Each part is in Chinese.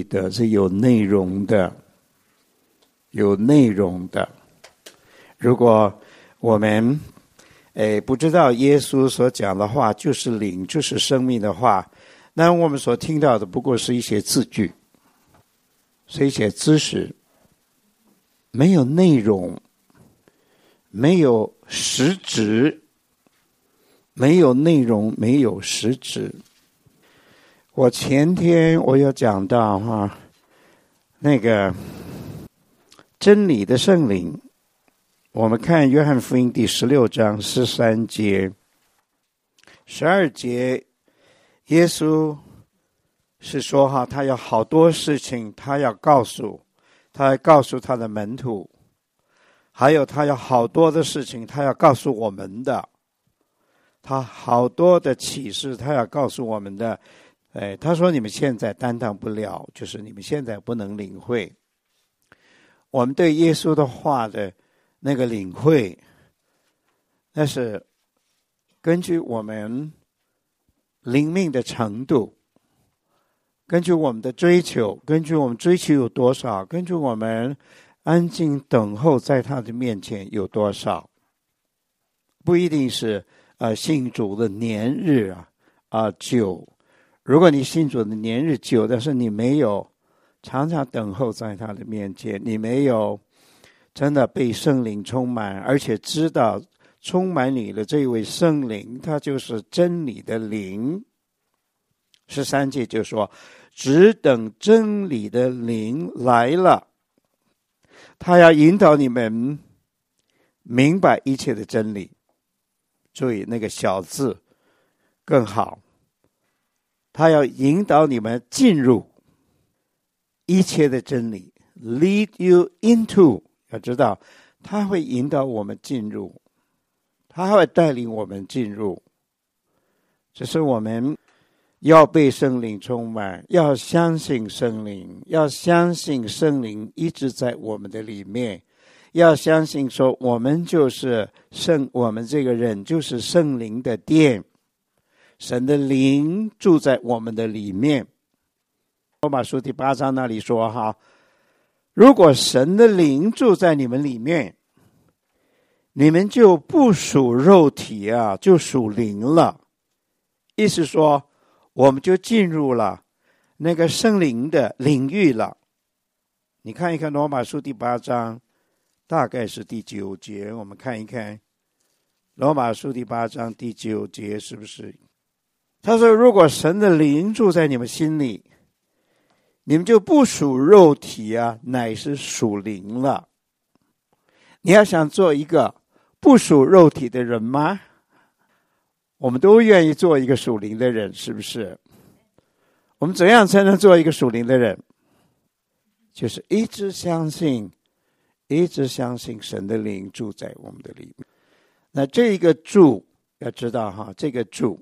对的，是有内容的，有内容的。如果我们不知道耶稣所讲的话就是灵，就是生命的话，那我们所听到的不过是一些字句，是一些知识，没有内容，没有实质，没有内容，没有实质。我前天我有讲到那个真理的圣灵，我们看约翰福音第16章13节、12节，耶稣是说他有好多事情他要告诉他的门徒，还有他有好多的事情他要告诉我们的，他好多的启示他要告诉我们的。他说你们现在担当不了，就是你们现在不能领会。我们对耶稣的话的那个领会，那是根据我们灵命的程度，根据我们的追求，根据我们追求有多少，根据我们安静等候在他的面前有多少。不一定是信主的年日久。如果你信主的年日久，但是你没有常常等候在他的面前，你没有真的被圣灵充满，而且知道充满你的这位圣灵他就是真理的灵。13节就说只等真理的灵来了，他要引导你们明白一切的真理。注意那个小字更好，他要引导你们进入一切的真理， lead you into， 要知道他会引导我们进入，他会带领我们进入。只是我们要被圣灵充满，要相信圣灵，要相信圣灵一直在我们的里面，要相信说我们就是我们这个人就是圣灵的殿，神的灵住在我们的里面。罗马书第8章那里说如果神的灵住在你们里面，你们就不属肉体就属灵了。意思说我们就进入了那个圣灵的领域了。你看一看罗马书第8章大概是第9节，我们看一看罗马书第8章第9节是不是？他说如果神的灵住在你们心里，你们就不属肉体乃是属灵了。你要想做一个不属肉体的人吗？我们都愿意做一个属灵的人，是不是？我们怎样才能做一个属灵的人？就是一直相信神的灵住在我们的里面。那这个住要知道这个住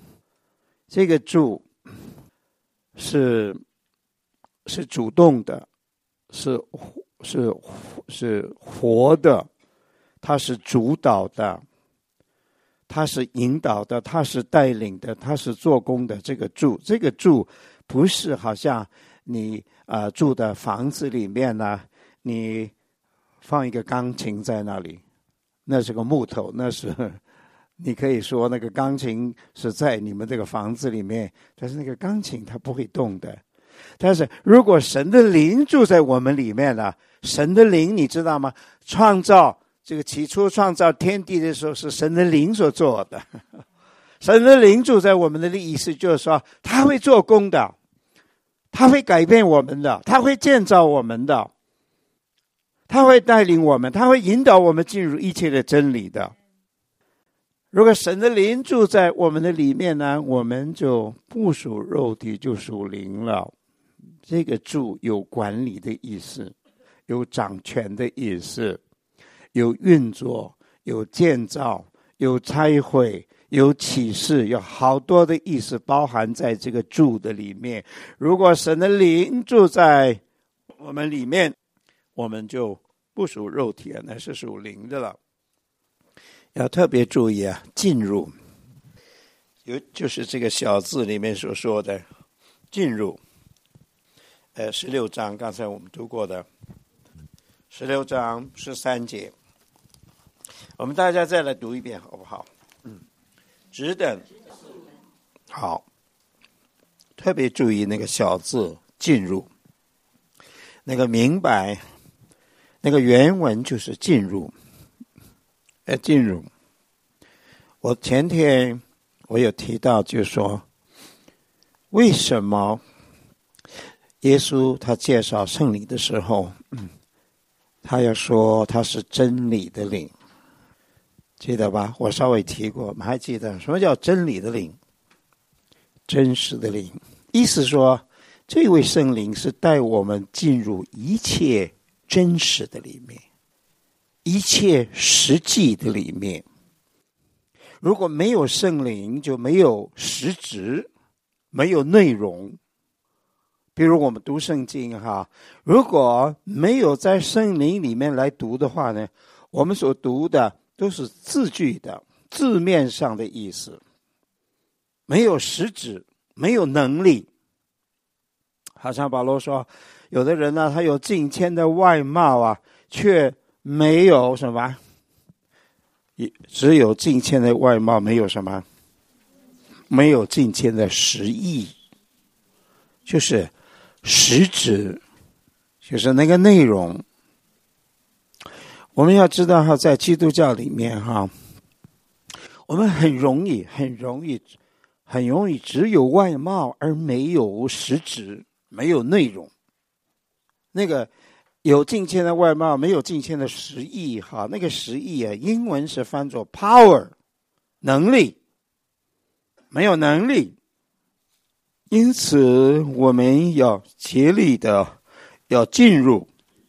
是主动的，是活的，它是主导的，它是引导的，它是带领的，它是做工的。这个住不是好像你住的房子里面你放一个钢琴在那里，那是个木头，那是你可以说那个钢琴是在你们这个房子里面，但是那个钢琴它不会动的。但是如果神的灵住在我们里面神的灵你知道吗？起初创造天地的时候是神的灵所做的。神的灵住在我们的意思就是说他会做工的，他会改变我们的，他会建造我们的，他会带领我们，他会引导我们进入一切的真理的。如果神的灵住在我们的里面我们就不属肉体，就属灵了。这个住有管理的意思，有掌权的意思，有运作，有建造，有拆毁，有启示，有好多的意思包含在这个住的里面。如果神的灵住在我们里面，我们就不属肉体那是属灵的了。要特别注意进入就是这个小字里面所说的进入。 16章，刚才我们读过的16章13节，我们大家再来读一遍好不好？只等。好，特别注意那个小字进入，那个明白，那个原文就是进入。进入。我前天我有提到，就是说为什么耶稣他介绍圣灵的时候，他要说他是真理的灵，记得吧？我稍微提过，我们还记得什么叫真理的灵？真实的灵，意思说这位圣灵是带我们进入一切真实的里面，一切实际的里面。如果没有圣灵，就没有实质，没有内容。比如我们读圣经如果没有在圣灵里面来读的话呢，我们所读的都是字句的字面上的意思，没有实质，没有能力。好像保罗说，有的人呢，他有敬虔的外貌却没有什么，只有敬虔的外貌，没有什么，没有敬虔的实意，就是实质，就是那个内容。我们要知道在基督教里面我们很容易只有外貌而没有实质，没有内容。那个有敬虔的外貌，没有敬虔的实意那个实意英文是翻作 power， 能力，没有能力。因此我们要竭力的要进入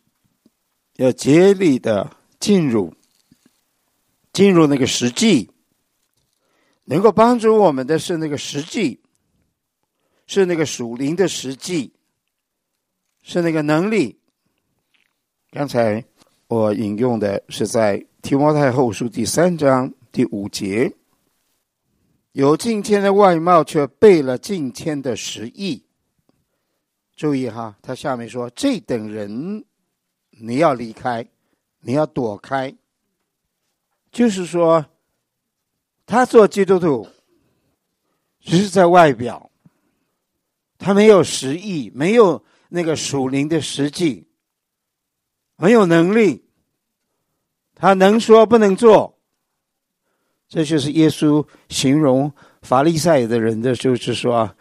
那个实际。能够帮助我们的是那个实际，是那个属灵的实际，是那个能力。刚才我引用的是在提摩太后书第3章第5节，有敬虔的外貌，却背了敬虔的实意。注意他下面说，这等人你要离开，你要躲开。就是说他做基督徒只是在外表，他没有实意，没有那个属灵的实际，没有能力，他能说不能做。这就是耶稣形容法利赛的人的，就是说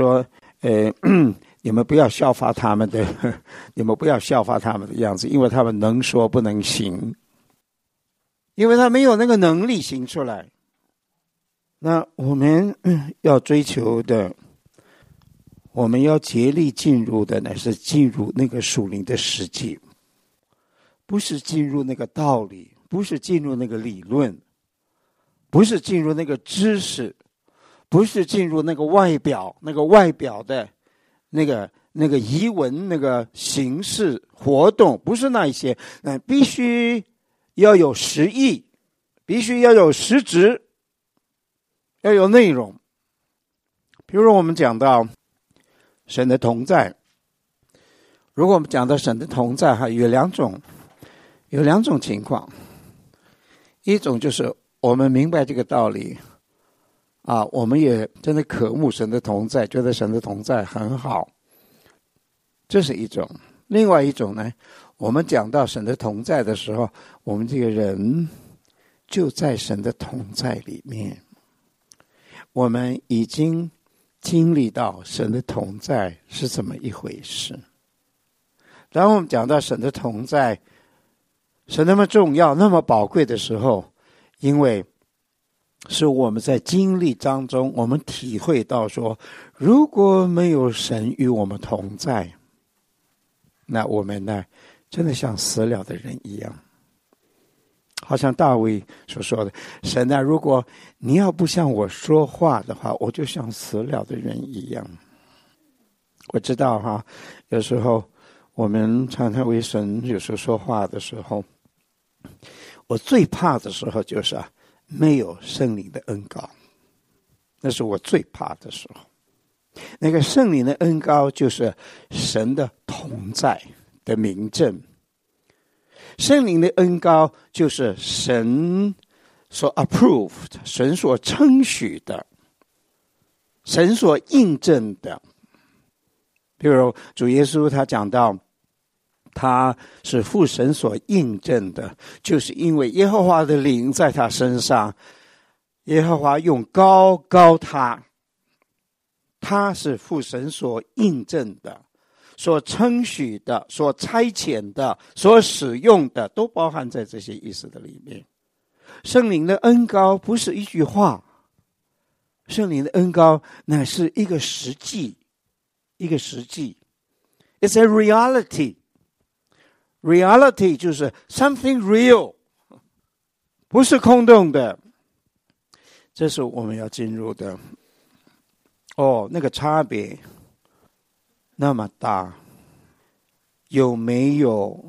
你们不要效法他们的样子，因为他们能说不能行，因为他没有那个能力行出来。那我们要追求的，我们要竭力进入的呢，是进入那个属灵的实际，不是进入那个道理，不是进入那个理论，不是进入那个知识，不是进入那个外表的那个仪文，那个形式活动，不是那一些。必须要有实意，必须要有实质，要有内容。比如我们讲到神的同在，如果我们讲到神的同在有两种情况。一种就是我们明白这个道理我们也真的渴慕神的同在，觉得神的同在很好，这是一种。另外一种呢，我们讲到神的同在的时候，我们这个人就在神的同在里面，我们已经经历到神的同在是怎么一回事。当我们讲到神的同在是那么重要，那么宝贵的时候，因为是我们在经历当中，我们体会到说，如果没有神与我们同在，那我们呢，真的像死了的人一样。好像大卫所说的，神如果你要不向我说话的话，我就像死了的人一样。我知道有时候我们常常为神有时候说话的时候，我最怕的时候就是没有圣灵的恩膏，那是我最怕的时候。那个圣灵的恩膏就是神的同在的明证。圣灵的恩膏就是神所 approved， 神所称许的，神所印证的。比如主耶稣他讲到他是父神所印证的，就是因为耶和华的灵在他身上，耶和华用膏膏他，他是父神所印证的，所称许的，所差遣的，所使用的，都包含在这些意思的里面。圣灵的恩膏不是一句话，圣灵的恩膏乃是一个实际，一个实际。It's a reality. Reality 就是 something real， 不是空洞的。这是我们要进入的。那个差别那么大，有没有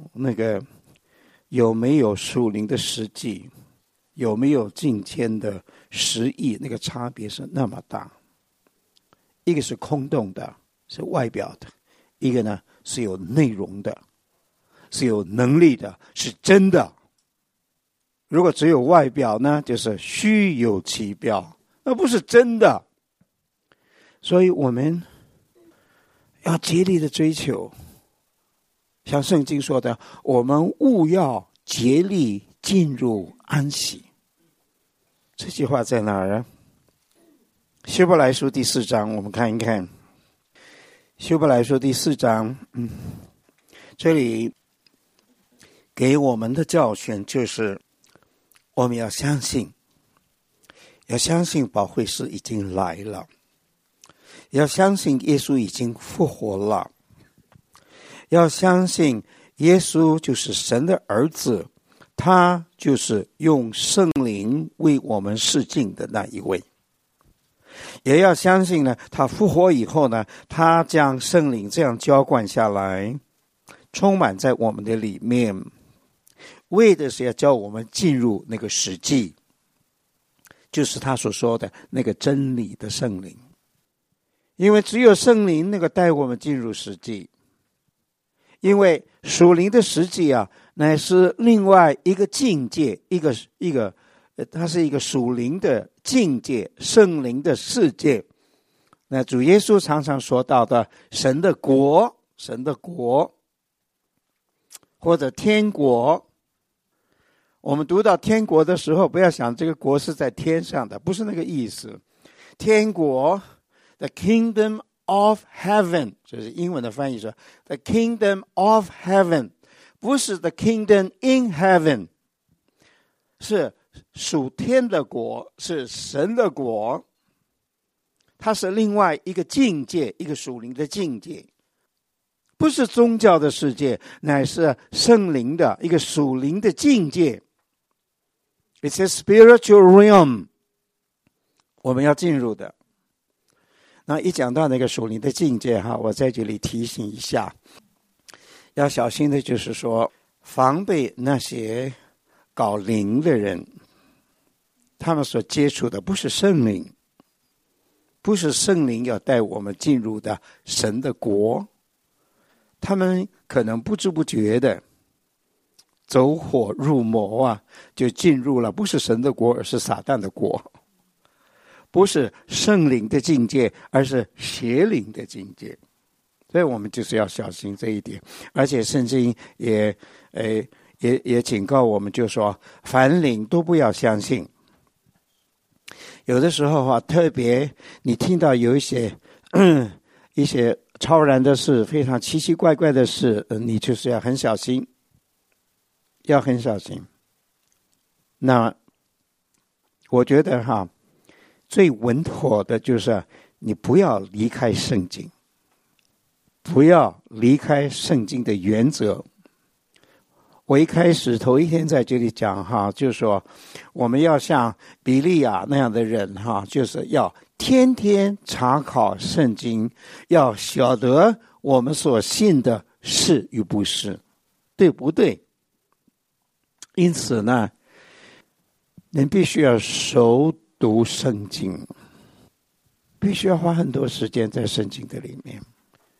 属灵的实际，有没有进天的实意，那个差别是那么大。一个是空洞的，是外表的；一个呢是有内容的，是有能力的，是真的。如果只有外表呢，就是虚有其表，那不是真的。所以我们要竭力的追求，像圣经说的，我们务要竭力进入安息。这句话在哪儿啊？希伯来书第4章，我们看一看。希伯来书第4章，这里给我们的教训就是我们要相信保惠师已经来了，要相信耶稣已经复活了，要相信耶稣就是神的儿子，他就是用圣灵为我们示镜的那一位。也要相信呢，他复活以后呢，他将圣灵这样浇灌下来，充满在我们的里面，为的是要叫我们进入那个实际，就是他所说的那个真理的圣灵。因为只有圣灵那个带我们进入实际，因为属灵的实际啊，乃是另外一个境界，它是一个属灵的境界，圣灵的世界。那主耶稣常常说到的神的国或者天国，我们读到天国的时候，不要想这个国是在天上的，不是那个意思。天国 The kingdom of heaven， 就是英文的翻译说 The kingdom of heaven， 不是 The kingdom in heaven， 是属天的国，是神的国，它是另外一个境界，一个属灵的境界，不是宗教的世界，乃是圣灵的一个属灵的境界。It's a spiritual realm， 我们要进入的。那一讲到那个属灵的境界我在这里提醒一下，要小心的就是说，防备那些搞灵的人，他们所接触的不是圣灵，不是圣灵要带我们进入的神的国，他们可能不知不觉的走火入魔就进入了不是神的国，而是撒旦的国。不是圣灵的境界，而是邪灵的境界。所以我们就是要小心这一点。而且圣经也警告我们，就说凡灵都不要相信。有的时候特别你听到有一些超然的事，非常奇奇怪怪的事，你就是要很小心，要很小心。那我觉得最稳妥的就是你不要离开圣经，不要离开圣经的原则。我一开始头一天在这里讲就是说我们要像比利亚那样的人就是要天天查考圣经，要晓得我们所信的是与不是，对不对？因此呢，你必须要熟读圣经，必须要花很多时间在圣经的里面。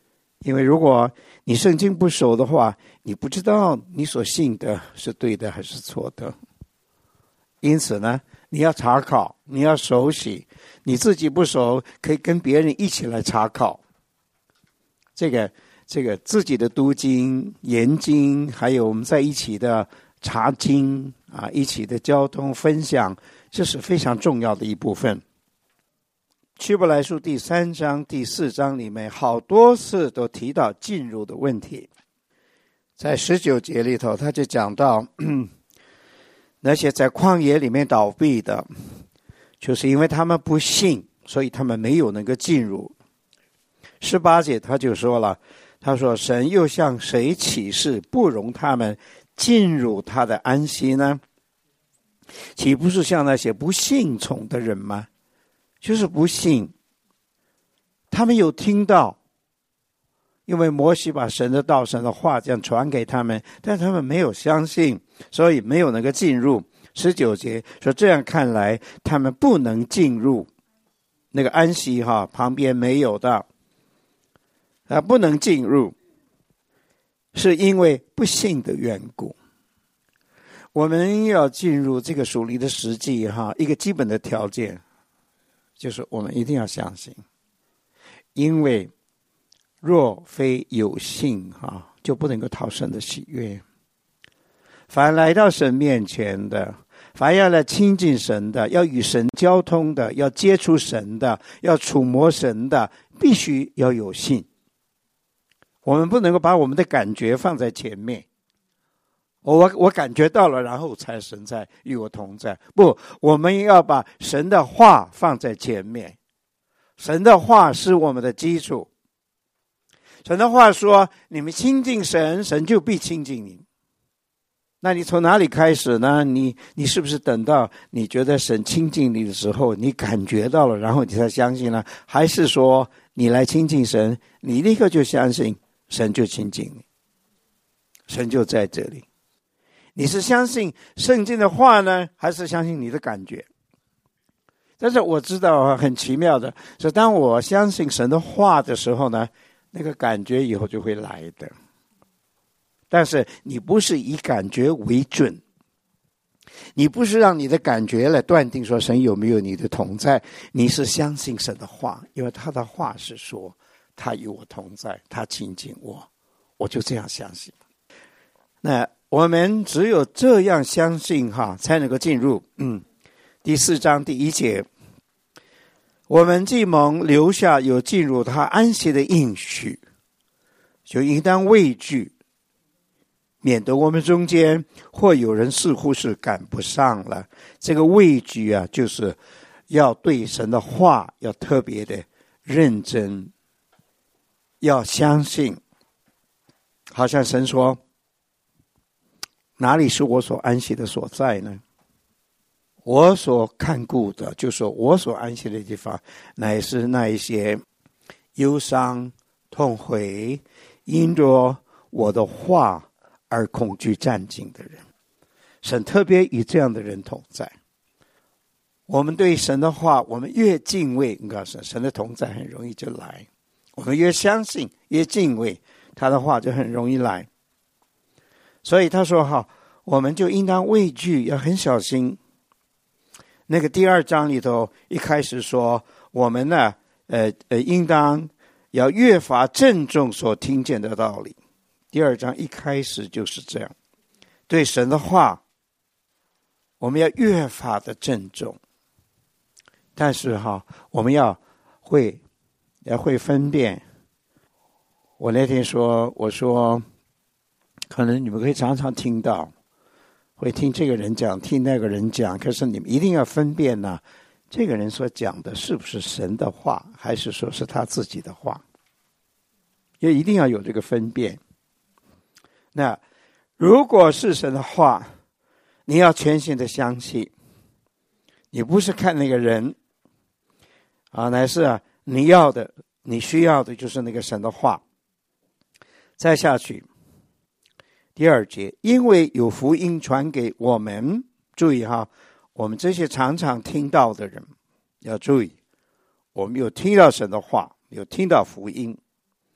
因为如果你圣经不熟的话，你不知道你所信的是对的还是错的。因此呢，你要查考，你要熟悉，你自己不熟，可以跟别人一起来查考。这个自己的读经、研经，还有我们在一起的查经啊，一起的交通分享，这是非常重要的一部分。希伯来书第3章、第4章里面好多次都提到进入的问题。在19节里头，他就讲到那些在旷野里面倒闭的，就是因为他们不信，所以他们没有能够进入。18节他就说了，他说神又向谁起誓不容他们进入他的安息呢？岂不是像那些不信从的人吗？就是不信，他们有听到，因为摩西把神的道、神的话这样传给他们，但他们没有相信，所以没有能够进入。19节说这样看来，他们不能进入那个安息旁边没有的不能进入，是因为不信的缘故。我们要进入这个属灵的实际一个基本的条件就是我们一定要相信，因为若非有信就不能够讨神的喜悦。凡来到神面前的，凡要来亲近神的，要与神交通的，要接触神的，要触摸神的，必须要有信。我们不能够把我们的感觉放在前面，我感觉到了，然后才神在与我同在。不，我们要把神的话放在前面。神的话是我们的基础。神的话说，你们亲近神，神就必亲近你。那你从哪里开始呢？你是不是等到你觉得神亲近你的时候，你感觉到了，然后你才相信呢？还是说你来亲近神，你立刻就相信神就亲近你，神就在这里？你是相信圣经的话呢，还是相信你的感觉？但是我知道很奇妙的是，当我相信神的话的时候呢，那个感觉以后就会来的。但是你不是以感觉为准，你不是让你的感觉来断定说神有没有你的同在，你是相信神的话，因为他的话是说他与我同在，他亲近我，我就这样相信。那我们只有这样相信才能够进入第4章第1节，我们既蒙留下有进入他安息的应许，就应当畏惧，免得我们中间或有人似乎是赶不上了。这个畏惧就是要对神的话要特别的认真，要相信。好像神说，哪里是我所安息的所在呢？我所看顾的，就是我所安息的地方，乃是那一些忧伤痛悔，因着我的话而恐惧战兢的人。神特别与这样的人同在。我们对神的话，我们越敬畏，你告诉神的同在很容易就来。我们越相信，越敬畏，他的话就很容易来。所以他说我们就应当畏惧，要很小心。那个第2章里头一开始说，我们呢应当要越发郑重所听见的道理。第2章一开始就是这样，对神的话我们要越发的郑重。但是我们要会分辨。我那天我说可能你们可以常常听到，会听这个人讲，听那个人讲，可是你们一定要分辨这个人所讲的是不是神的话，还是说是他自己的话，也一定要有这个分辨。那如果是神的话，你要全心的相信，你不是看那个人乃是你要的，你需要的就是那个神的话。再下去第2节，因为有福音传给我们，注意我们这些常常听到的人要注意，我们有听到神的话，有听到福音。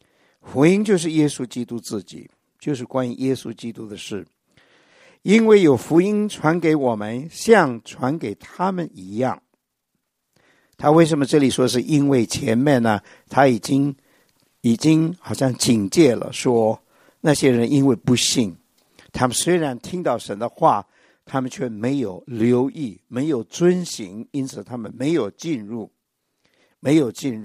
福音就是耶稣基督自己，就是关于耶稣基督的事。因为有福音传给我们，像传给他们一样。他为什么这里说是因为前面呢？他已经好像警戒了，说那些人因为不信，他们虽然听到神的话，他们却没有留意，没有遵行，因此他们没有进入，没有进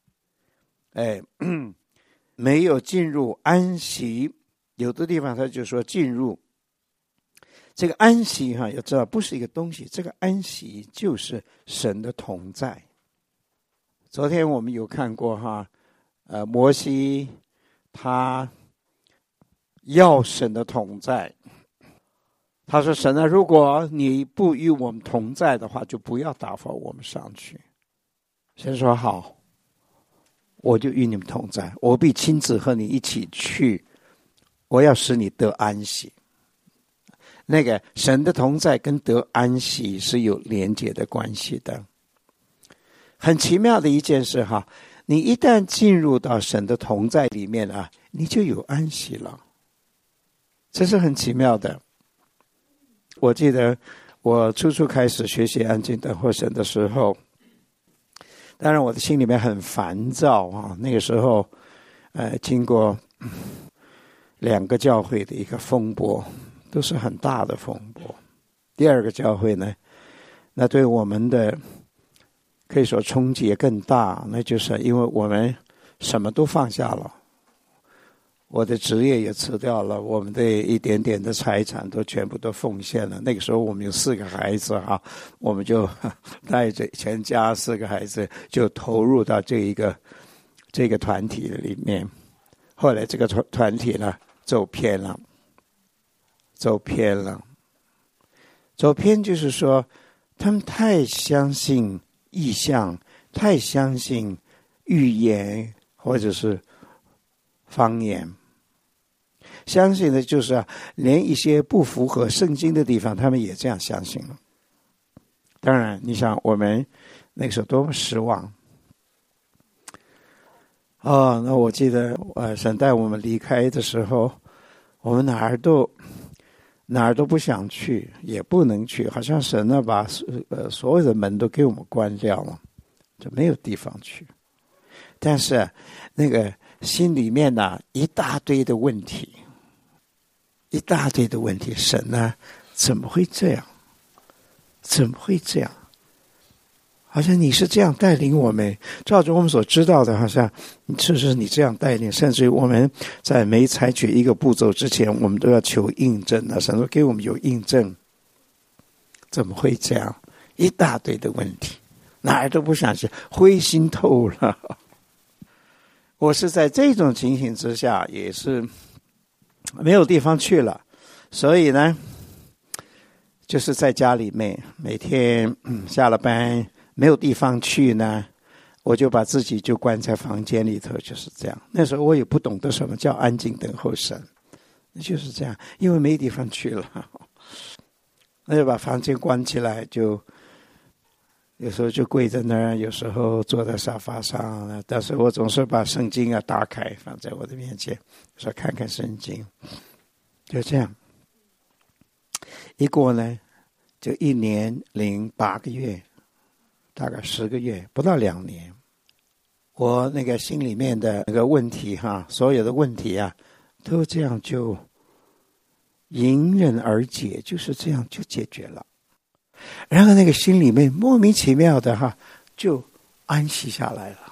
入安息。有的地方他就说进入这个安息要知道不是一个东西，这个安息就是神的同在。昨天我们有看过摩西他要神的同在，他说神啊，如果你不与我们同在的话，就不要打发我们上去。神说好，我就与你们同在，我必亲自和你一起去，我要使你得安息。那个神的同在跟得安息是有连结的关系的。很奇妙的一件事你一旦进入到神的同在里面你就有安息了，这是很奇妙的。我记得我初开始学习安静等候神的时候，当然我的心里面很烦躁那个时候经过2个教会的一个风波，都是很大的风波。第2个教会呢，那对我们的可以说冲击也更大，那就是因为我们什么都放下了，我的职业也辞掉了，我们的一点点的财产都全部都奉献了。那个时候我们有4个孩子我们就带着全家4个孩子就投入到这个团体里面。后来这个团体呢走偏就是说他们太相信异象，太相信预言或者是方言，相信的就是连一些不符合圣经的地方他们也这样相信了。当然你想我们那个时候多么失望那我记得神带我们离开的时候，我们哪儿都不想去，也不能去，好像神呢把所有的门都给我们关掉了，就没有地方去。但是那个心里面一大堆的问题，神呢怎么会这样？好像你是这样带领我们，照着我们所知道的，好像就是你这样带领，甚至于我们在没采取一个步骤之前，我们都要求印证神说给我们有印证，怎么会这样？一大堆的问题，哪儿都不想去，灰心透了。我是在这种情形之下，也是没有地方去了，所以呢，就是在家里面每天下了班没有地方去呢，我就把自己就关在房间里头，就是这样。那时候我也不懂得什么叫安静等候神，就是这样，因为没地方去了，那就把房间关起来，就有时候就跪在那儿，有时候坐在沙发上，但是我总是把圣经打开放在我的面前，说看看圣经，就这样。一过呢，就1年08个月，大概10个月，不到2年，我那个心里面的那个问题所有的问题都这样就迎刃而解，就是这样就解决了。然后那个心里面莫名其妙的就安息下来了。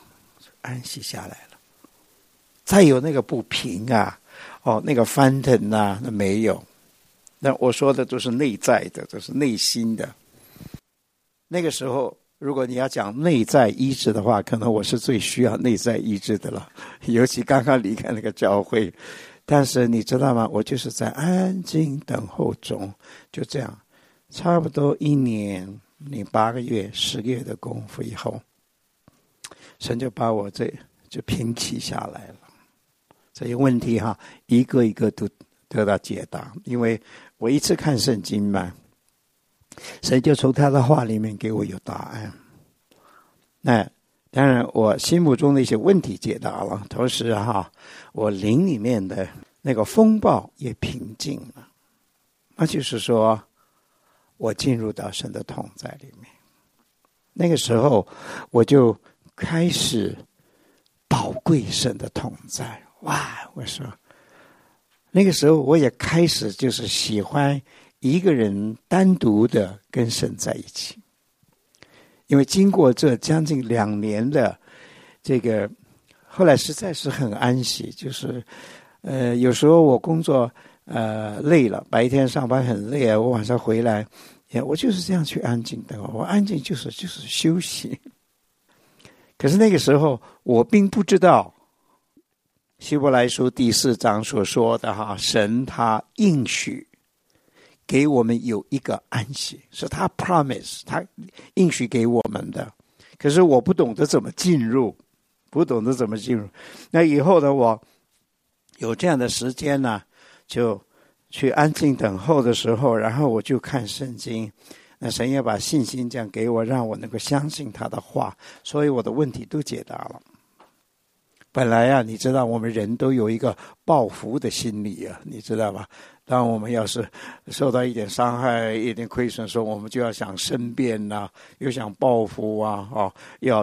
再有那个不平那个翻腾那没有。那我说的都是内在的，都是内心的。那个时候如果你要讲内在医治的话，可能我是最需要内在医治的了，尤其刚刚离开那个教会。但是你知道吗，我就是在安静等候中，就这样差不多1年08个月10个月的功夫以后，神就把我这就平息下来了。这些问题一个一个都得到解答，因为我一次看圣经嘛，神就从他的话里面给我有答案。那当然我心目中的一些问题解答了，同时我灵里面的那个风暴也平静了。那就是说我进入到神的同在里面，那个时候我就开始宝贵神的同在。哇，我说那个时候我也开始就是喜欢一个人单独的跟神在一起。因为经过这将近2年的这个，后来实在是很安息，就是有时候我工作累了，白天上班很累啊，我晚上回来，我就是这样去安静的，我安静就是休息。可是那个时候我并不知道希伯来书第4章所说的神他应许给我们有一个安息，是他 promise， 他应许给我们的。可是我不懂得怎么进入，那以后呢，我有这样的时间呢，就去安静等候的时候，然后我就看圣经。那神也把信心这样给我，让我能够相信他的话，所以我的问题都解答了。本来你知道我们人都有一个报复的心理啊，你知道吧？当我们要是受到一点伤害、一点亏损的时候，我们就要想申辩啊，又想报复啊，要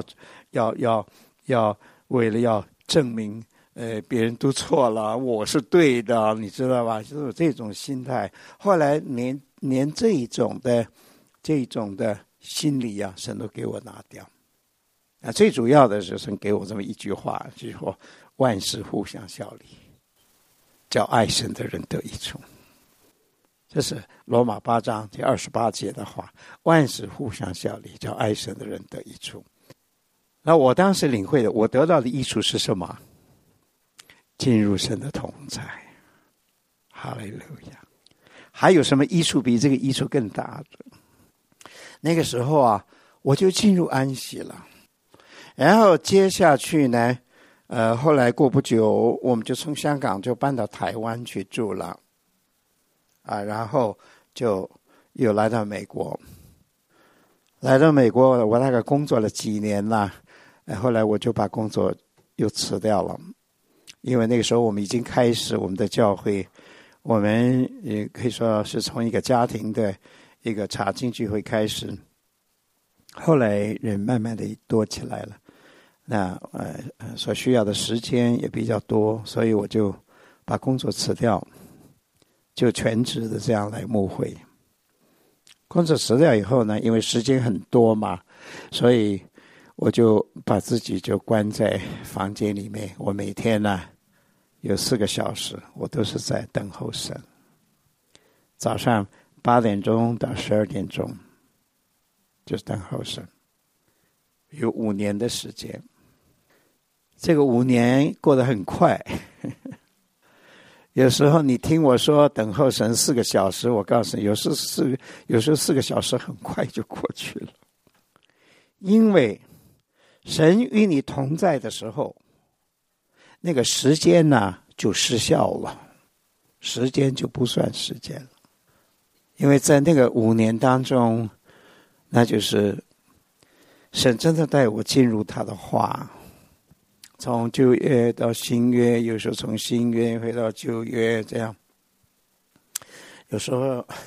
为了要证明别人都错了，我是对的，你知道吧？就是这种心态。后来连这种的心理啊，神都给我拿掉。最主要的是神给我这么一句话，就是说万事互相效力，叫爱神的人得益处。这是罗马8章第28节的话，万事互相效力，叫爱神的人得益处。那我当时领会的，我得到的益处是什么？进入神的同在。哈利路亚！还有什么益处比这个益处更大的？那个时候我就进入安息了。然后接下去呢，后来过不久，我们就从香港就搬到台湾去住了，然后就又来到美国。来到美国，我大概工作了几年了，后来我就把工作又辞掉了，因为那个时候我们已经开始我们的教会，我们也可以说是从一个家庭的一个查经聚会开始，后来人慢慢的多起来了。那所需要的时间也比较多，所以我就把工作辞掉，就全职的这样来牧会。工作辞掉以后呢，因为时间很多嘛，所以我就把自己就关在房间里面。我每天呢有4个小时，我都是在等候神。早上8点钟到12点钟，就是等候神。有5年的时间。这个5年过得很快，有时候你听我说等候神4个小时，我告诉你，有时候4个小时很快就过去了。因为神与你同在的时候，那个时间呢就失效了，时间就不算时间了。因为在那个5年当中，那就是神真的带我进入他的话，从旧约到新约，有时候从新约回到旧约，这样。有时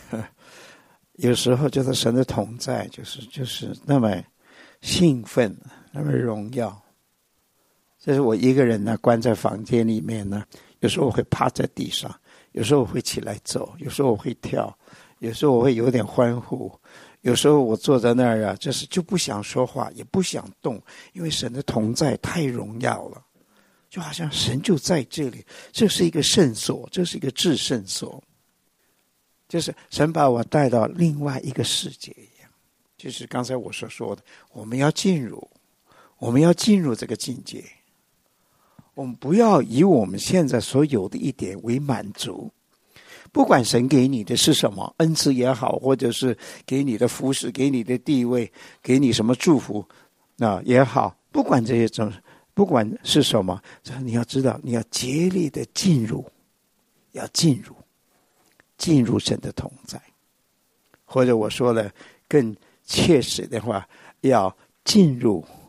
候就是神的同在，就是那么兴奋，那么荣耀。这是我一个人呢，关在房间里面呢，有时候我会趴在地上，有时候我会起来走，有时候我会跳，有时候我会有点欢呼。有时候我坐在那儿就不想说话，也不想动，因为神的同在太荣耀了，就好像神就在这里，这是一个圣所，这是一个至圣所，就是神把我带到另外一个世界一样。就是刚才我所说的，我们要进入这个境界，我们不要以我们现在所有的一点为满足。不管神给你的是什么，恩赐也好，或者是给你的服侍，给你的地位，给你什么祝福也好，不管这些种，不管是什么，你要知道，你要竭力的进入神的同在，或者我说了更切实的话，要进入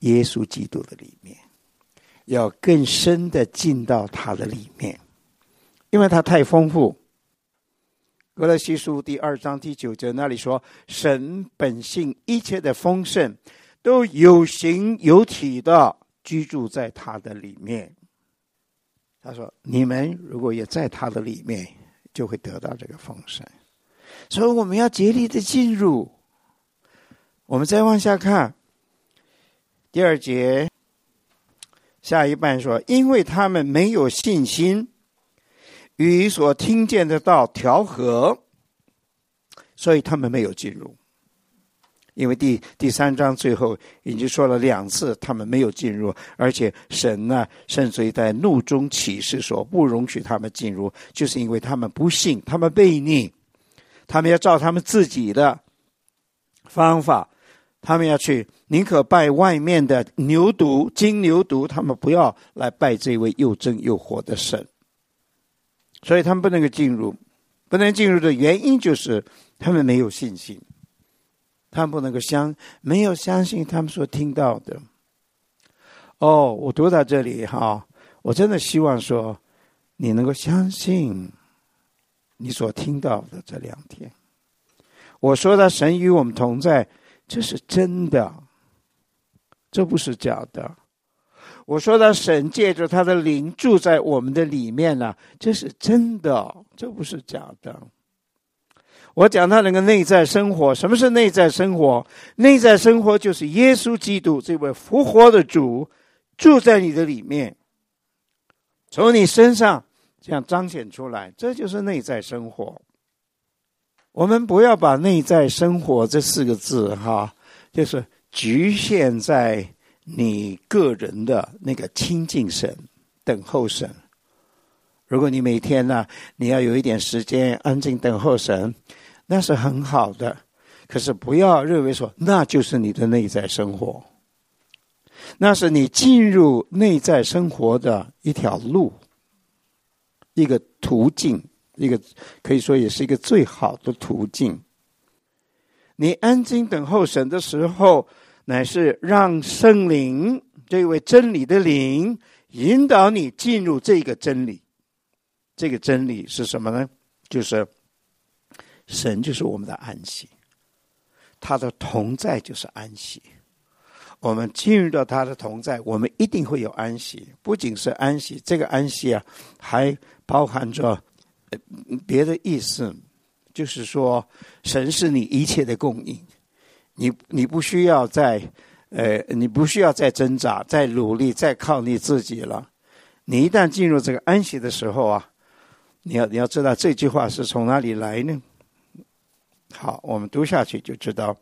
耶稣基督的里面，要更深的进到他的里面，因为他太丰富。歌罗西书第2章第9节那里说，神本性一切的丰盛都有形有体的居住在他的里面。他说你们如果也在他的里面，就会得到这个丰盛。所以我们要竭力的进入。我们再往下看第2节下一半说，因为他们没有信心与所听见的道调和，所以他们没有进入。因为第3章最后已经说了2次他们没有进入，而且神呢甚至于在怒中起誓说不容许他们进入，就是因为他们不信，他们悖逆，他们要照他们自己的方法，他们要去宁可拜外面的牛犊金牛犊，他们不要来拜这位又真又活的神。所以他们不能够进入，不能进入的原因就是他们没有信心，他们不能够没有相信他们所听到的。我读到这里我真的希望说你能够相信你所听到的这2天。我说的神与我们同在，这是真的，这不是假的。我说的神借着他的灵住在我们的里面呢，这是真的，这不是假的。我讲他那个内在生活，什么是内在生活？内在生活就是耶稣基督这位复活的主住在你的里面，从你身上这样彰显出来，这就是内在生活。我们不要把内在生活这4个字就是局限在你个人的那个亲近神等候神。如果你每天呢你要有一点时间安静等候神，那是很好的，可是不要认为说那就是你的内在生活，那是你进入内在生活的一条路，一个途径，一个可以说也是一个最好的途径。你安静等候神的时候，乃是让圣灵这位真理的灵引导你进入这个真理。这个真理是什么呢？就是神就是我们的安息，他的同在就是安息。我们进入到他的同在，我们一定会有安息。不仅是安息，这个安息还包含着别的意思，就是说神是你一切的供应，你不需要再挣扎，再努力，再靠你自己了。你一旦进入这个安息的时候你要知道这句话是从哪里来呢？好，我们读下去就知道。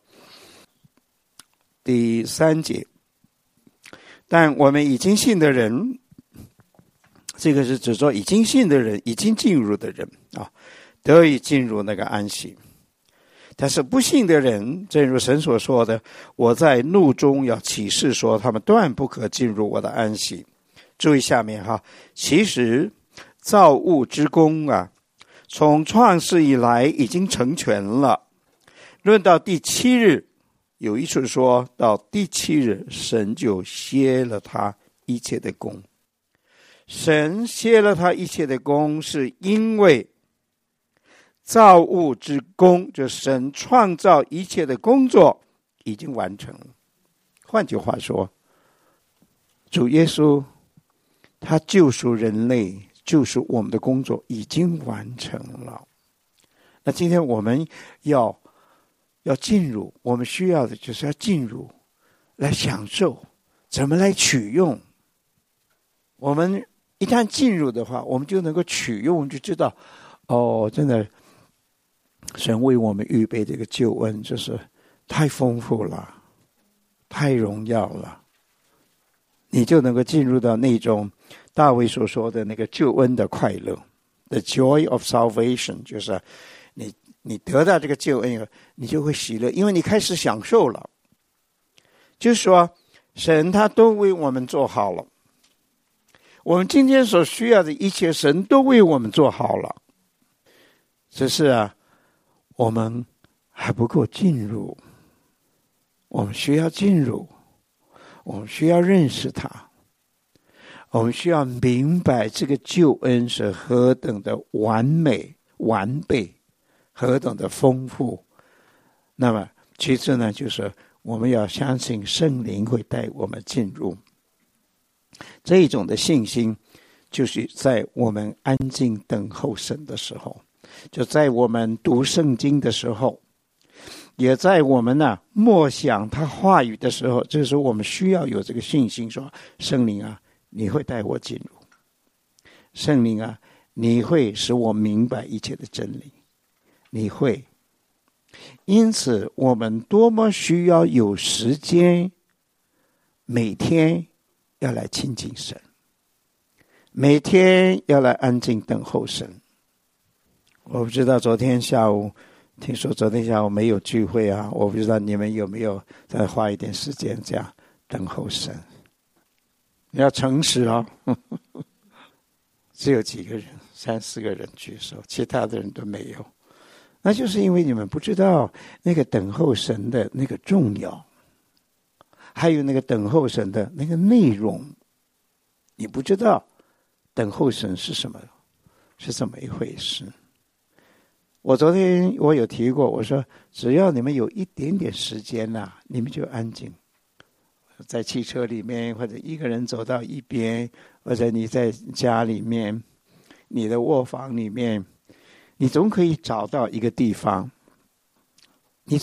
第3节，但我们已经信的人，这个是指说已经信的人，已经进入的人得以进入那个安息。但是不信的人，正如神所说的，我在怒中要起誓说，他们断不可进入我的安息。注意下面其实造物之功从创世以来已经成全了。论到第7日，有一处说到第7日，神就歇了他一切的功。神歇了他一切的功，是因为造物之功，就神创造一切的工作已经完成了。换句话说，主耶稣他救赎人类，救赎我们的工作已经完成了。那今天我们要进入，我们需要的就是要进入，来享受，怎么来取用。我们一旦进入的话，我们就能够取用，就知道真的神为我们预备这个救恩就是太丰富了，太荣耀了。你就能够进入到那种大卫所说的那个救恩的快乐 The joy of salvation， 就是你得到这个救恩，你就会喜乐，因为你开始享受了。就是说神他都为我们做好了，我们今天所需要的一切神都为我们做好了，只是我们还不够进入，我们需要进入， 我们需要认识他，我们需要明白这个救恩是何等的完美完备，何等的丰富。那么其次呢，就是我们要相信圣灵会带我们进入。这一种的信心就是在我们安静等候神的时候，就在我们读圣经的时候，也在我们默想他话语的时候，这时候我们需要有这个信心，说圣灵啊，你会带我进入，圣灵啊，你会使我明白一切的真理，你会。因此我们多么需要有时间，每天要来亲近神，每天要来安静等候神。我不知道昨天下午，听说昨天下午没有聚会啊，我不知道你们有没有再花一点时间这样等候神。你要诚实哦，只有几个人，3、4个人举手，其他的人都没有。那就是因为你们不知道那个等候神的那个重要，还有那个等候神的那个内容，你不知道等候神是什么，是怎么一回事。我昨天我有提过，我说只要你们有一点点时间你们就安静，在汽车里面，或者一个人走到一边，或者你在家里面，你的卧房里面，你总可以找到一个地方，你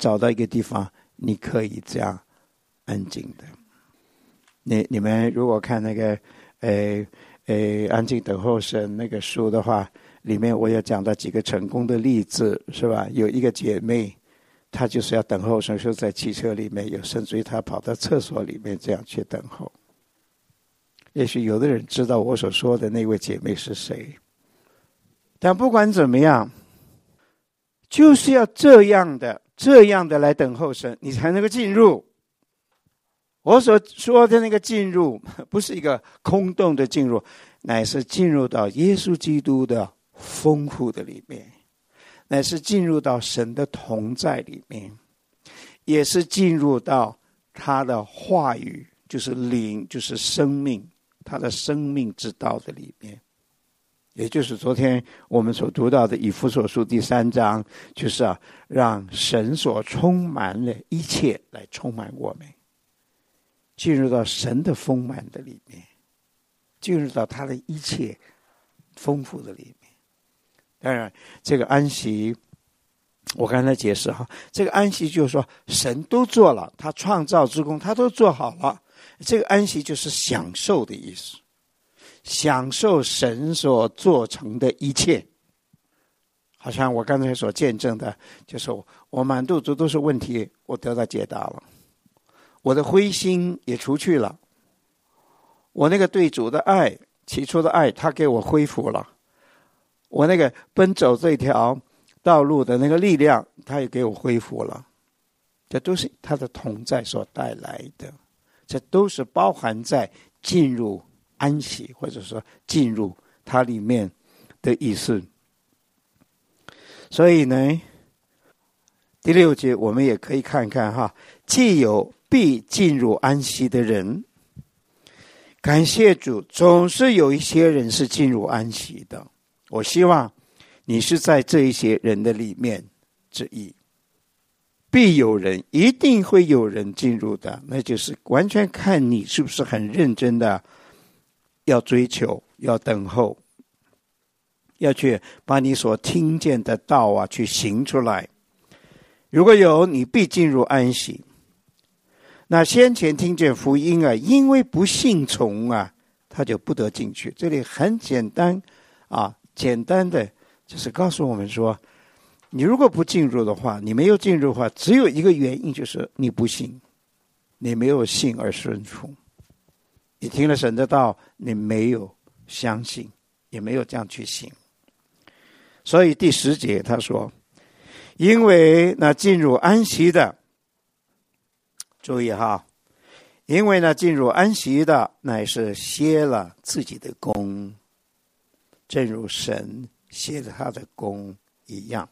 可以这样安静的。你们如果看那个安静等候神那个书的话，里面我有讲到几个成功的例子，是吧？有一个姐妹，她就是要等候神，就在汽车里面，有甚至于她跑到厕所里面这样去等候。也许有的人知道我所说的那位姐妹是谁，但不管怎么样，就是要这样的来等候神，你才能够进入。我所说的那个进入，不是一个空洞的进入，乃是进入到耶稣基督的丰富的里面，乃是进入到神的同在里面，也是进入到他的话语，就是灵，就是生命，他的生命之道的里面。也就是昨天我们所读到的以弗所书第3章，就是让神所充满的一切来充满我们，进入到神的丰满的里面，进入到他的一切丰富的里面。当然这个安息我刚才解释这个安息就是说神都做了，他创造之功他都做好了，这个安息就是享受的意思，享受神所做成的一切。好像我刚才所见证的，就是我满肚子都是问题，我得到解答了，我的灰心也除去了，我那个对主的爱，起初的爱他给我恢复了，我那个奔走这条道路的那个力量他也给我恢复了，这都是他的同在所带来的，这都是包含在进入安息，或者说进入它里面的意思。所以呢，第6节我们也可以看看既有必进入安息的人，感谢主，总是有一些人是进入安息的。我希望你是在这一些人的里面之一。必有人，一定会有人进入的，那就是完全看你是不是很认真的要追求，要等候，要去把你所听见的道去行出来。如果有，你必进入安息。那先前听见福音因为不信从他就不得进去。这里很简单简单的就是告诉我们说，你如果不进入的话，你没有进入的话，只有一个原因，就是你不信，你没有信而顺服，你听了神的道，你没有相信，也没有这样去行。所以第10节他说，因为那进入安息的，注意因为那进入安息的乃是歇了自己的功，正如神歇了他的功一样。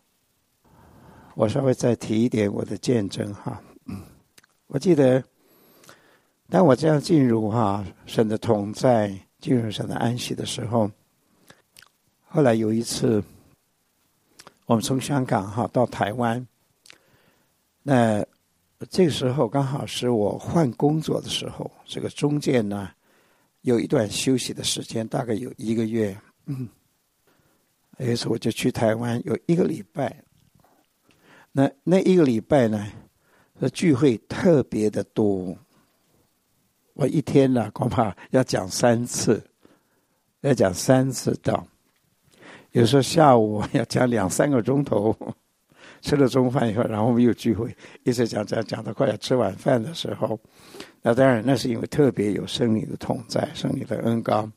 我稍微再提一点我的见证我记得当我这样进入神的同在，进入神的安息的时候，后来有一次我们从香港到台湾，那这个时候刚好是我换工作的时候，这个中间呢有一段休息的时间，大概有1个月。有一次我就去台湾有1个礼拜，那1个礼拜呢聚会特别的多，我一天呢恐怕要讲3次，要讲3次道，有时候下午要讲2-3个钟头，吃了中饭以后，然后我们又聚会，一直讲到快要吃晚饭的时候。那当然那是因为特别有圣灵的同在，圣灵的恩膏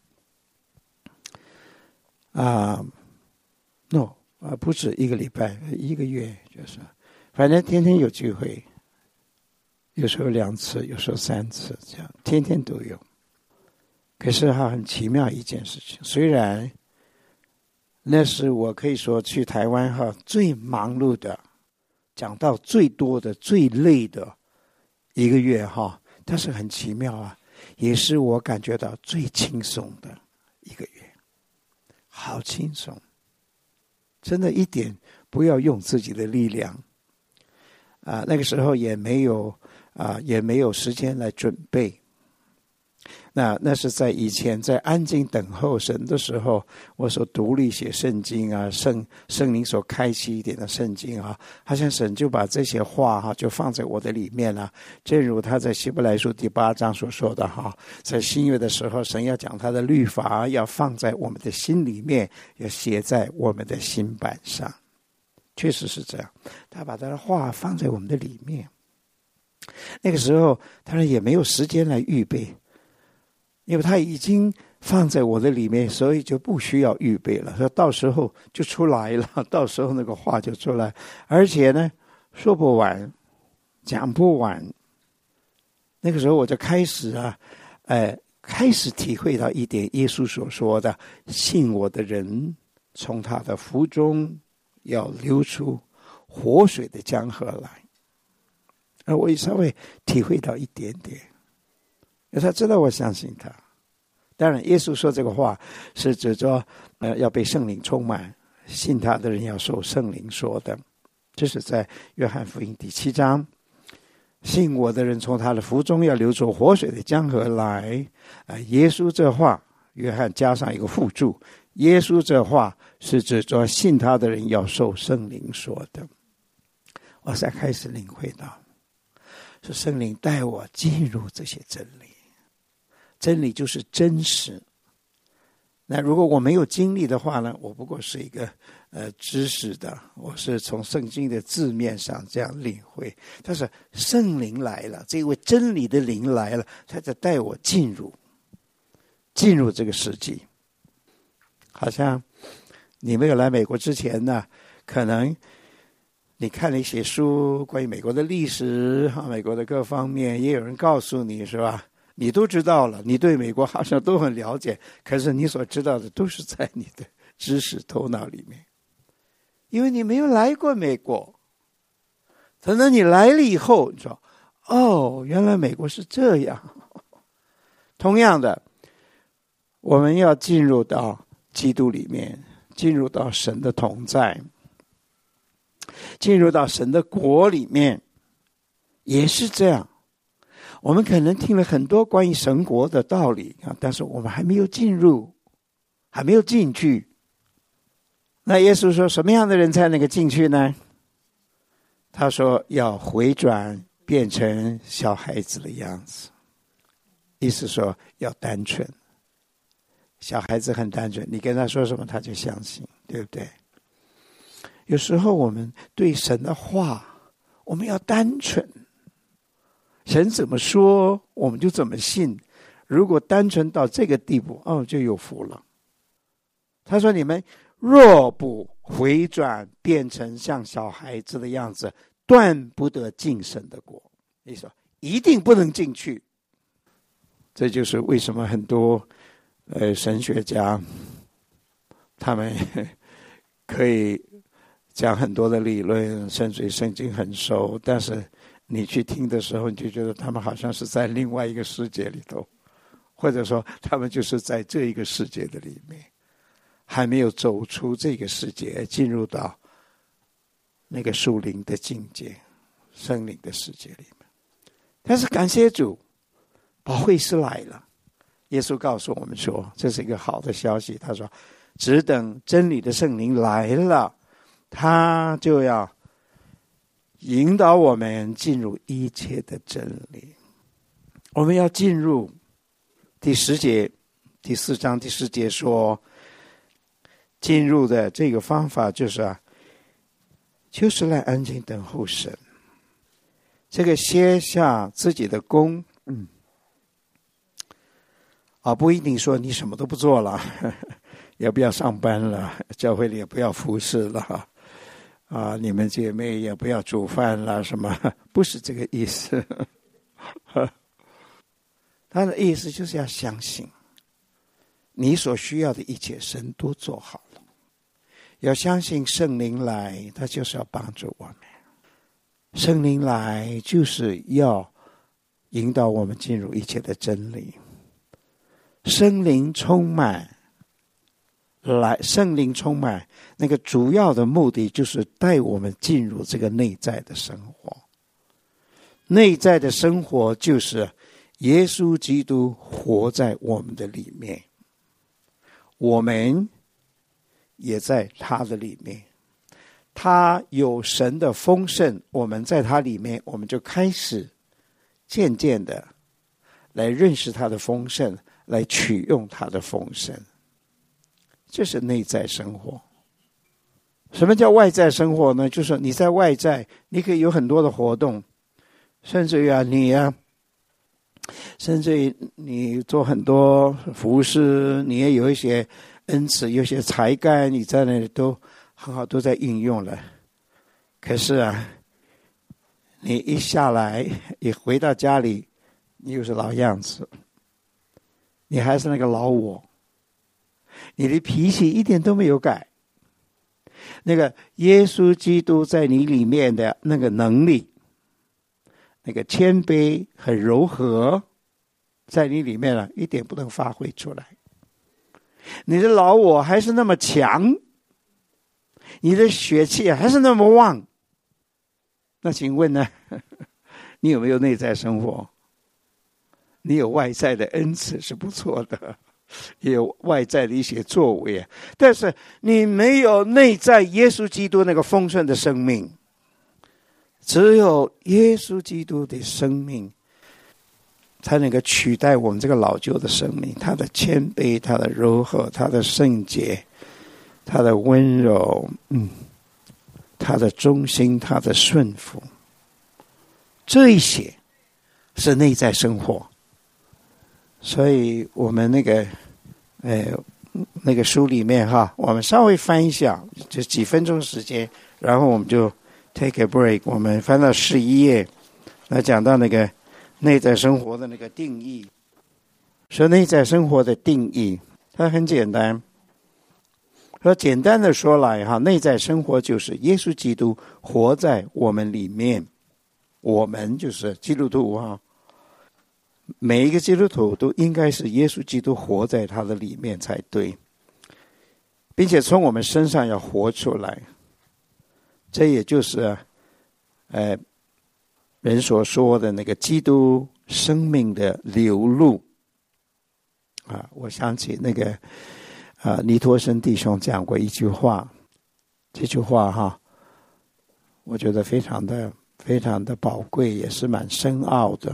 不止1个礼拜，1个月，就是反正天天有聚会，有时候2次，有时候3次，这样天天都有。可是很奇妙一件事情，虽然那是我可以说去台湾最忙碌的，讲到最多的、最累的1个月但是很奇妙也是我感觉到最轻松的1个月，好轻松，真的一点不要用自己的力量那个时候也没有时间来准备。那是在以前在安静等候神的时候，我所独立写圣经圣灵所开启一点的圣经好像神就把这些话就放在我的里面正如他在希伯来书第8章所说的在新约的时候，神要讲他的律法要放在我们的心里面，要写在我们的心版上。确实是这样，他把他的话放在我们的里面。那个时候当然也没有时间来预备，因为他已经放在我的里面，所以就不需要预备了，说到时候就出来了，到时候那个话就出来，而且呢说不完，讲不完。那个时候我就开始体会到一点耶稣所说的，信我的人从他的腹中要流出活水的江河来。我也稍微体会到一点点，因为他知道我相信他。当然耶稣说这个话是指着要被圣灵充满，信他的人要受圣灵说的。这是在约翰福音第7章，信我的人从他的腹中要流出活水的江河来。耶稣这话约翰加上一个附注，耶稣这话是指着信他的人要受圣灵说的。我才开始领会到，是圣灵带我进入这些真理，真理就是真实。那如果我没有经历的话呢，我不过是一个知识的，我是从圣经的字面上这样领会。但是圣灵来了，这位真理的灵来了，他才带我进入这个世纪。好像你没有来美国之前呢，可能你看了一些书，关于美国的历史美国的各方面，也有人告诉你，是吧？你都知道了，你对美国好像都很了解，可是你所知道的都是在你的知识头脑里面，因为你没有来过美国。等到你来了以后，你说原来美国是这样。同样的，我们要进入到基督里面，进入到神的同在，进入到神的国里面，也是这样。我们可能听了很多关于神国的道理但是我们还没有进入，还没有进去。那耶稣说什么样的人才能够进去呢？他说要回转变成小孩子的样子，意思说要单纯。小孩子很单纯，你跟他说什么他就相信，对不对？有时候我们对神的话我们要单纯，神怎么说我们就怎么信。如果单纯到这个地步就有福了。他说你们若不回转变成像小孩子的样子，断不得进神的国。你说一定不能进去。这就是为什么很多神学家他们可以讲很多的理论，甚至于圣经很熟，但是你去听的时候，你就觉得他们好像是在另外一个世界里头，或者说他们就是在这一个世界的里面，还没有走出这个世界，进入到那个属灵的境界、圣灵的世界里面。但是感谢主，保惠师来了。耶稣告诉我们说，这是一个好的消息。他说，只等真理的圣灵来了，他就要引导我们进入一切的真理。我们要进入第10节，第4章第10节说，进入的这个方法就是来安静等候神。这个歇下自己的功，不一定说你什么都不做了，也不要上班了，教会里也不要服侍了，你们姐妹也不要煮饭了，什么？不是这个意思。他的意思就是要相信，你所需要的一切神都做好了。要相信圣灵来，他就是要帮助我们。圣灵来就是要引导我们进入一切的真理。圣灵充满，那个主要的目的就是带我们进入这个内在的生活。内在的生活就是耶稣基督活在我们的里面，我们也在他的里面。他有神的丰盛，我们在他里面，我们就开始渐渐的来认识他的丰盛，来取用他的丰盛。这是内在生活。什么叫外在生活呢？就是你在外在，你可以有很多的活动，甚至于你做很多服事，你也有一些恩赐，有些才干，你在那里都很好，都在应用了。可是你一下来，一回到家里，你又是老样子，你还是那个老我，你的脾气一点都没有改。那个耶稣基督在你里面的那个能力，那个谦卑和柔和，在你里面一点不能发挥出来。你的老我还是那么强，你的血气还是那么旺。那请问呢，你有没有内在生活？你有外在的恩赐是不错的，也有外在的一些作为，但是你没有内在耶稣基督那个丰盛的生命。只有耶稣基督的生命才能够取代我们这个老旧的生命，他的谦卑，他的柔和，他的圣洁，他的温柔，他的忠心，他的顺服，这一些是内在生活。所以我们那个书里面我们稍微翻一下，就几分钟时间，然后我们就 take a break。我们翻到11页，来讲到那个内在生活的那个定义。说内在生活的定义，它很简单。说简单的说来内在生活就是耶稣基督活在我们里面，我们就是基督徒每一个基督徒都应该是耶稣基督活在他的里面才对，并且从我们身上要活出来。这也就是人所说的那个基督生命的流露我想起那个尼托生弟兄讲过一句话，这句话我觉得非常的宝贵，也是蛮深奥的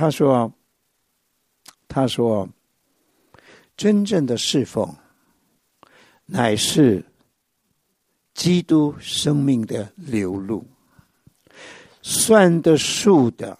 他说真正的侍奉乃是基督生命的流露，算得数的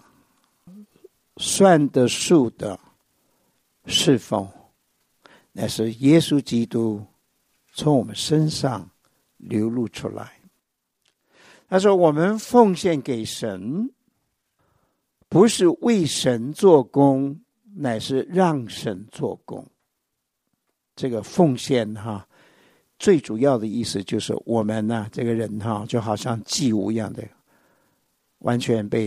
侍奉乃是耶稣基督从我们身上流露出来。他说我们奉献给神，不是为神做工，乃是让神做工。这个奉献最主要的意思就是我们这个人就好像祭物一样的，完全被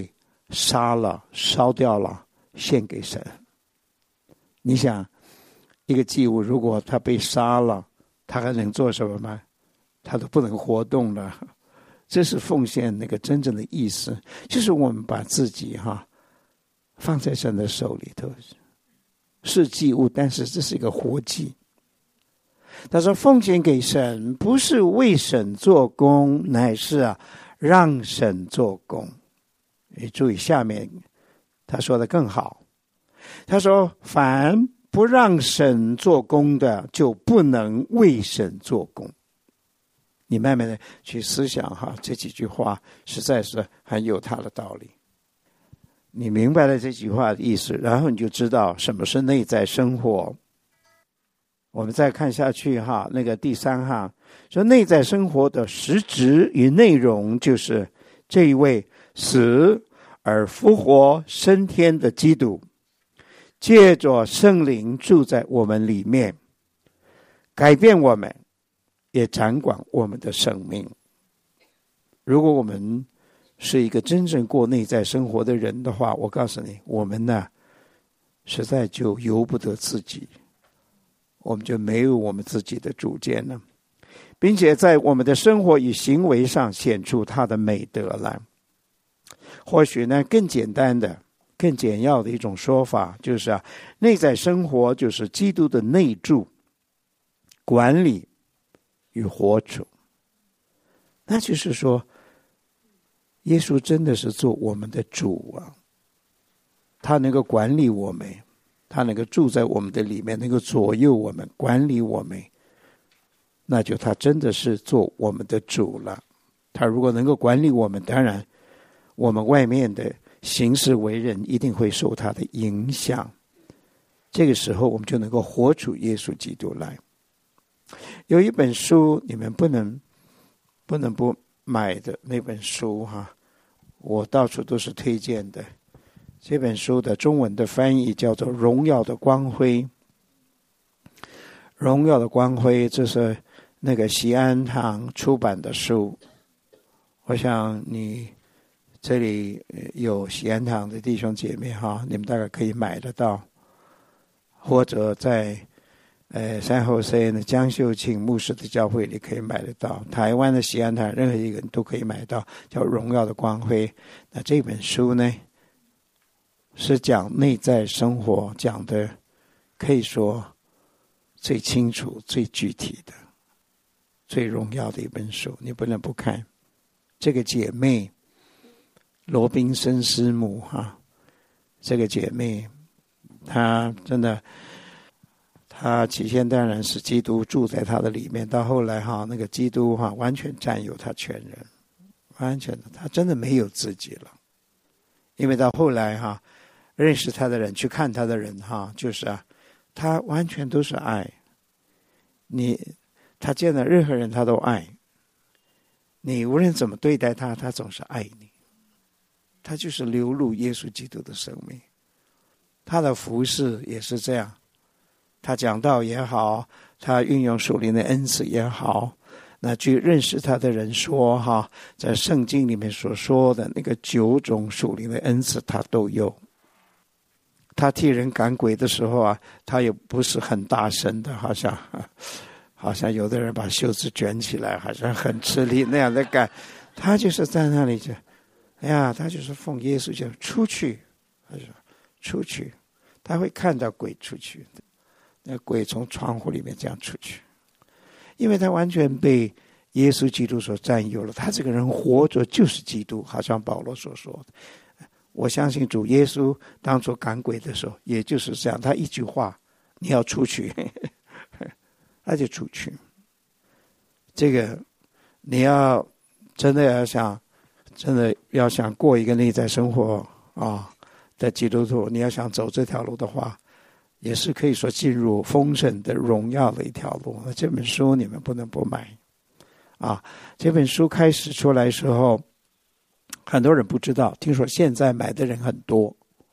杀了、烧掉了，献给神。你想，一个祭物如果他被杀了，他还能做什么吗？他都不能活动了。这是奉献那个真正的意思，就是我们把自己放在神的手里头，是祭物，但是这是一个活祭。他说奉献给神不是为神做工，乃是让神做工。你注意下面他说的更好，他说凡不让神做工的，就不能为神做工。你慢慢的去思想这几句话实在是很有它的道理。你明白了这句话的意思，然后你就知道什么是内在生活。我们再看下去那个第3行说，内在生活的实质与内容就是这一位死而复活升天的基督，借着圣灵住在我们里面，改变我们，也掌管我们的生命。如果我们是一个真正过内在生活的人的话，我告诉你，我们呢实在就由不得自己，我们就没有我们自己的主见了，并且在我们的生活与行为上显出他的美德来。或许呢更简单的、更简要的一种说法就是内在生活就是基督的内住、管理与活出。那就是说，耶稣真的是做我们的主他能够管理我们，他能够住在我们的里面，能够左右我们、管理我们，那就他真的是做我们的主了。他如果能够管理我们，当然我们外面的行事为人一定会受他的影响。这个时候我们就能够活出耶稣基督来。有一本书你们不能不买的，那本书我到处都是推荐的。这本书的中文的翻译叫做《荣耀的光辉》。荣耀的光辉，这是那个锡安堂出版的书。我想你这里有锡安堂的弟兄姐妹你们大概可以买得到，或者在San Jose的江秀庆牧师的教会里可以买得到，台湾的锡安堂任何一个人都可以买到，叫《荣耀的光辉》。那这本书呢是讲内在生活，讲的可以说最清楚、最具体的、最荣耀的一本书，你不能不看。这个姐妹罗宾森师母这个姐妹她真的，她起先当然是基督住在她的里面，到后来那个基督完全占有她全人，完全的，她真的没有自己了。因为到后来认识她的人，去看她的人就是她完全都是爱。她见到任何人她都爱，你无论怎么对待她，她总是爱你。她就是流露耶稣基督的生命。她的服事也是这样，她讲道也好，她运用属灵的恩赐也好，那去认识她的人说在圣经里面所说的那个9种属灵的恩赐她都有。她替人赶鬼的时候她也不是很大声的，好像有的人把袖子卷起来，好像很吃力那样的赶。她就是在那里她就是奉耶稣就出去，她说出去，她会看到鬼出去的，那鬼从窗户里面这样出去，因为她完全被耶稣基督所占有了。她这个人活着就是基督，好像保罗所说的。我相信主耶稣当作赶鬼的时候也就是这样，他一句话，你要出去他就出去。这个你要真的要想过一个内在生活的基督徒，你要想走这条路的话，也是可以说进入丰盛的荣耀的一条路。这本书你们不能不买这本书开始出来的时候很多人不知道，听说现在买的人很多。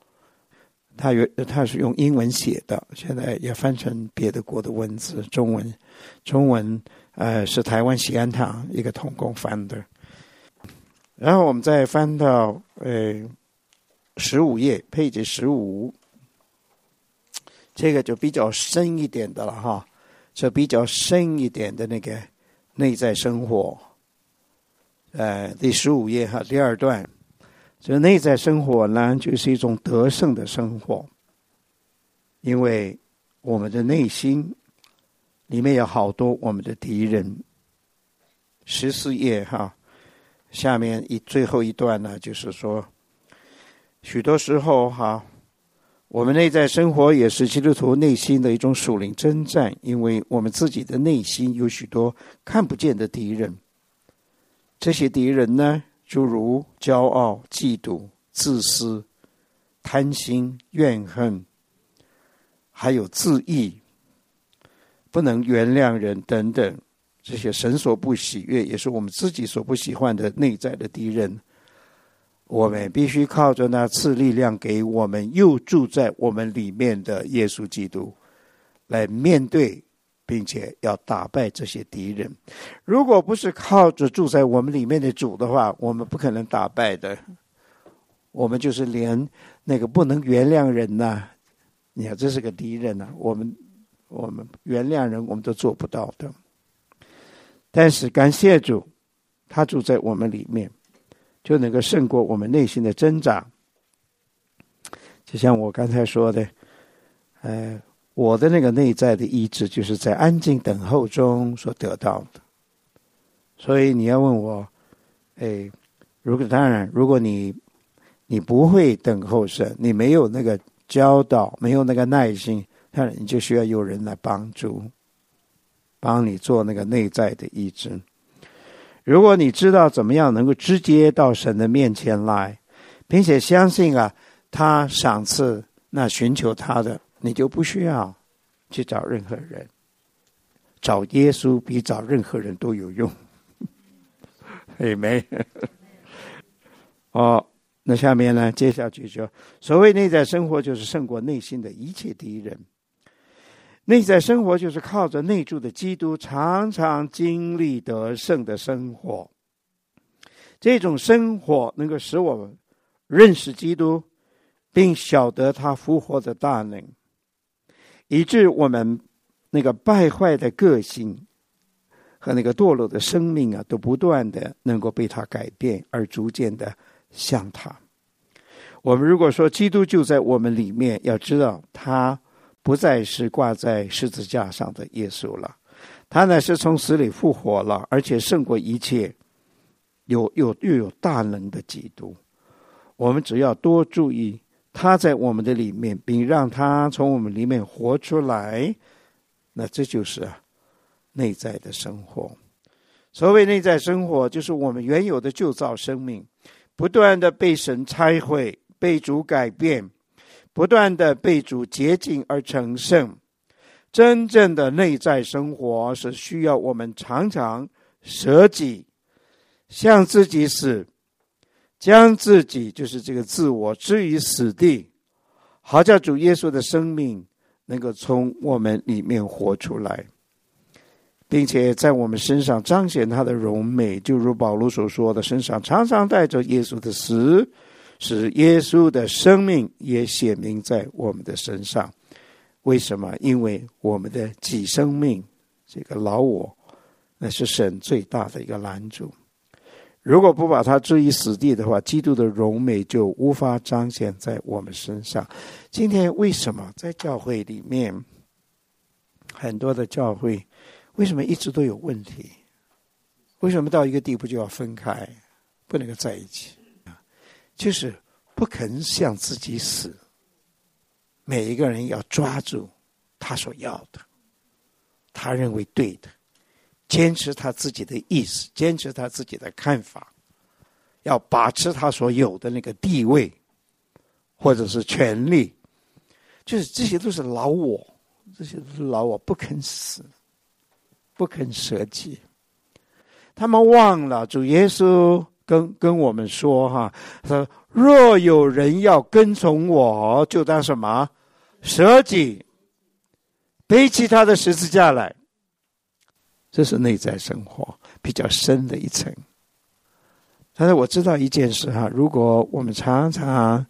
他是用英文写的，现在也翻成别的国的文字，中文是台湾锡安堂一个同工翻的。然后我们再翻到 15页配置15，这个就比较深一点的了哈，这比较深一点的那个内在生活。第15页哈，第2段，这内在生活呢，就是一种得胜的生活，因为我们的内心里面有好多我们的敌人。14页哈，下面最后一段呢，就是说，许多时候哈，我们内在生活也是基督徒内心的一种属灵征战，因为我们自己的内心有许多看不见的敌人。这些敌人呢，诸如骄傲、嫉妒、自私、贪心、怨恨，还有自义、不能原谅人等等，这些神所不喜悦，也是我们自己所不喜欢的内在的敌人。我们必须靠着那赐力量给我们又住在我们里面的耶稣基督来面对，并且要打败这些敌人。如果不是靠着住在我们里面的主的话，我们不可能打败的。我们就是连那个不能原谅人呐，你看这是个敌人呐，我们原谅人我们都做不到的。但是感谢主，他住在我们里面，就能够胜过我们内心的挣扎。就像我刚才说的，我的那个内在的意志，就是在安静等候中所得到的。所以你要问我，如果你不会等候神，你没有那个教导，没有那个耐心，当然你就需要有人来帮你做那个内在的医治。如果你知道怎么样能够直接到神的面前来，并且相信他赏赐那寻求他的，你就不需要去找任何人，找耶稣比找任何人都有用。Amen。那下面呢，接下去就所谓内在生活，就是胜过内心的一切敌人。内在生活就是靠着内住的基督常常经历得胜的生活。这种生活能够使我们认识基督，并晓得他复活的大能，以致我们那个败坏的个性和那个堕落的生命都不断的能够被他改变，而逐渐的像他。我们如果说基督就在我们里面，要知道他不再是挂在十字架上的耶稣了，他乃是从死里复活了，而且胜过一切，又有大能的基督。我们只要多注意他在我们的里面，并让他从我们里面活出来，那这就是内在的生活。所谓内在生活，就是我们原有的旧造生命不断的被神拆毁，被主改变，不断的被主洁净而成圣。真正的内在生活是需要我们常常舍己，向自己死，将自己就是这个自我置于死地，好叫主耶稣的生命能够从我们里面活出来，并且在我们身上彰显他的荣美。就如保罗所说的，身上常常带着耶稣的死，使耶稣的生命也显明在我们的身上。为什么？因为我们的己生命，这个老我，那是神最大的一个拦阻。如果不把它置于死地的话，基督的荣美就无法彰显在我们身上。今天为什么在教会里面，很多的教会为什么一直都有问题？为什么到一个地步就要分开，不能够在一起？就是不肯向自己死。每一个人要抓住他所要的，他认为对的，坚持他自己的意思，坚持他自己的看法，要把持他所有的那个地位或者是权利，就是这些都是老我，这些都是老我，不肯死，不肯舍己。他们忘了主耶稣跟我们说说若有人要跟从我，就当什么？舍己，背起他的十字架来。这是内在生活比较深的一层。但是我知道一件事如果我们常常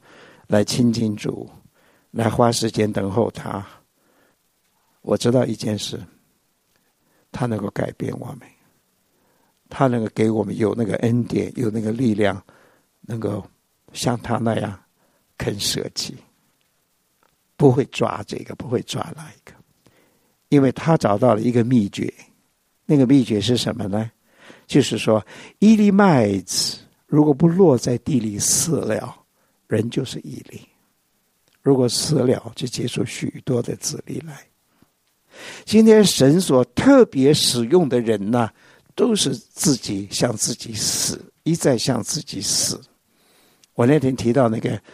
来亲近主，来花时间等候他。我知道一件事，他能够改变我们，他能够给我们有那个恩典，有那个力量，能够像他那样肯舍己，不会抓这个，不会抓那一个，因为他找到了一个秘诀。那个秘诀是什么呢？就是说，一粒麦子如果不落在地里死了，人就是一粒；如果死了，就结出许多的子粒来。今天神所特别使用的人呢，都是自己向自己死，一再向自己死。我那天提到那个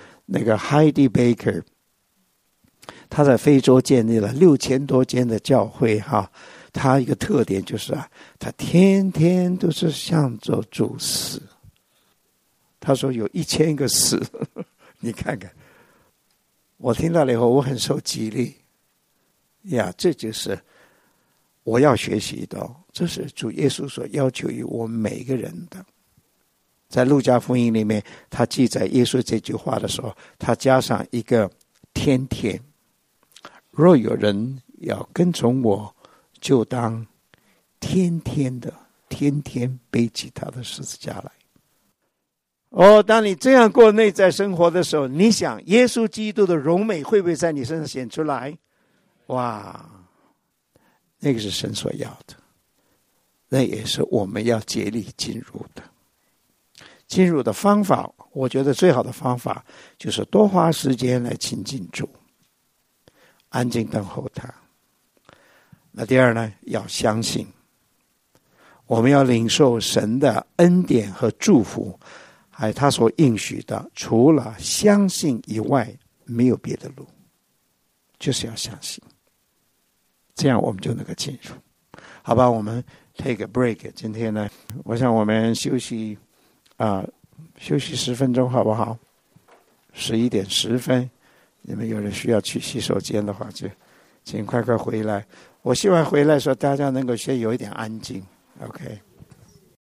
Heidi Baker， 他在非洲建立了6000多间的教会哈。他一个特点就是他天天都是向着主死。他说有1000个死，你看看。我听到了以后，我很受激励。呀，这就是我要学习的，这是主耶稣所要求于我们每一个人的。在路加福音里面，他记载耶稣这句话的时候，他加上一个天天。若有人要跟从我，就当天天背起他的十字架来。当你这样过内在生活的时候，你想耶稣基督的荣美会不会在你身上显出来？哇，那个是神所要的，那也是我们要竭力进入的。进入的方法，我觉得最好的方法就是多花时间来亲近主，安静等候他。那第二呢，要相信，我们要领受神的恩典和祝福，还有他所应许的，除了相信以外没有别的路，就是要相信，这样我们就能够进入。好吧，我们 take a break。 今天呢，我想我们休息10分钟好不好？11点10分，你们有人需要去洗手间的话，就请快快回来。我希望回来的时候大家能够先有一点安静。 OK。